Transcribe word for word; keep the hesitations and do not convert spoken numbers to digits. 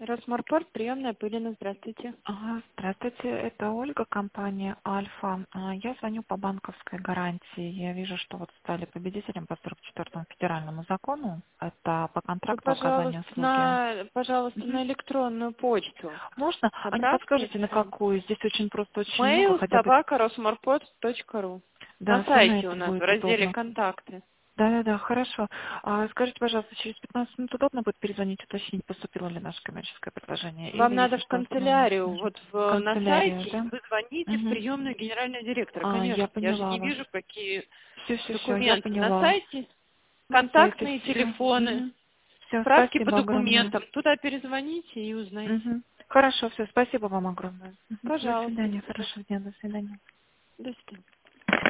Росморпорт, приемная Пылина, здравствуйте. Ага, здравствуйте, это Ольга, компания Альфа. А, Я звоню по банковской гарантии. Я вижу, что вот стали победителем по сорок четвёртому федеральному закону. Это по Вы, контракту пожалуйста, оказания услуги. на, пожалуйста, Мгм. на электронную почту Можно? А не подскажете, на направьте. какую? Здесь очень просто очень много, Mail хотя бы... собака росморпорт точка ру. На Да, все на сайте у это нас в будет разделе удобно. «Контакты». Да-да-да, хорошо. А скажите, пожалуйста, через пятнадцать минут удобно будет перезвонить, уточнить, поступило ли наше коммерческое предложение? Вам Или, надо если в что, остановить канцелярию, нужно? вот В в, на канцелярию, сайте да? вы звоните в Угу. приемную генерального директора, А, я конечно. Я же поняла не вас. вижу, какие Все-все-все, я документы. На поняла. сайте На сайте контактные все. телефоны, Угу. Все, справки по спасибо огромное. документам. Туда перезвоните и узнайте. Угу. Хорошо, все, спасибо вам огромное. Мгм. До Пожалуйста, до свидания, свидания. хорошего дня, до свидания. До свидания.